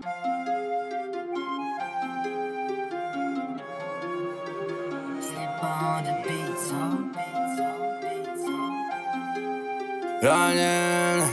Ранен.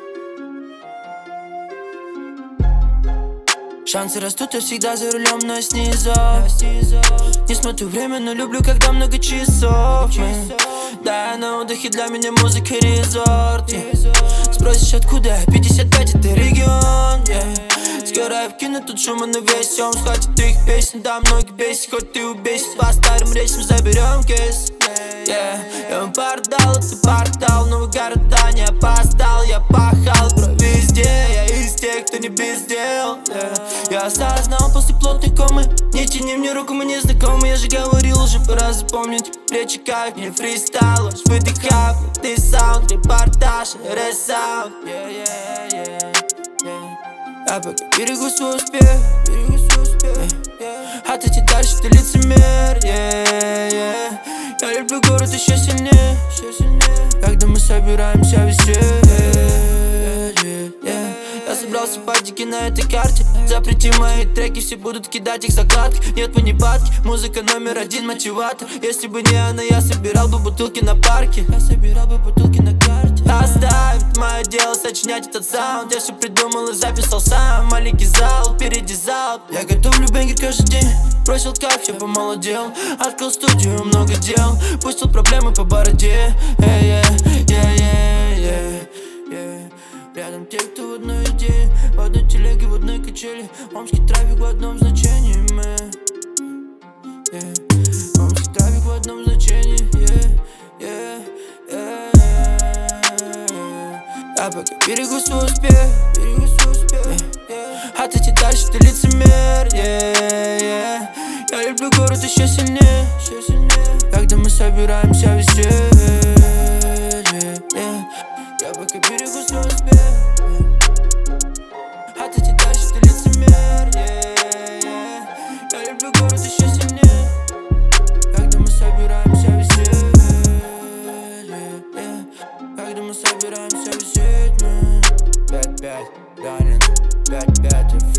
Шансы растут, я всегда за рулем, но снизу. Не смотрю время, но люблю, когда много часов. Да, я на отдыхе, для меня музыка резорт. Спросишь, откуда я? 55, это регион. Скоро я вкину тут шума на весь ом. Схватит их песен, да, многих бесит. Хоть ты убесит, по старым речам заберем кейс. Я вам портал, это портал. Новые города, не опоздал. Я пахал, бро, везде. Я из тех, кто не без дел. Я осознал после плотной комы. Не тяни мне руку, мы не знакомы. Я же говорил, уже пора запомнить. Плечи как не фристайл. Ложь выдыхаю, ты саунд. Репортаж, ресаунд. Я пока берегу свой успех. От идти дальше, ты лицемер. Я люблю город еще сильнее. Когда мы собираемся везде. Я собрался падики на этой карте. Запрети мои треки, все будут кидать их закладки. Нет, мы не падки, музыка номер один, мотиватор. Если бы не она, я собирал бы бутылки на парке. Оставить мое дело, сочинять этот саунд. Я все придумал и записал сам. Маленький зал, впереди зал. Я готовлю бенгер каждый день. Бросил кайф, я помолодел. Открыл студию, много дел. Пустил проблемы по бороде. Рядом те, кто в одной идее. В одной телеге, в одной качели. Омский трафик в одном значении. Омский трафик в одном значении. Я пока берегу свой успех. От идти дальше, ты лицемер. Я люблю город еще сильнее. Когда мы собираемся везде. Я пока берегу свой успех. От идти дальше, ты лицемер. Я люблю город еще сильнее. Когда мы собираемся везде. Когда мы собираемся везде. 5-5, ранен, 5-5.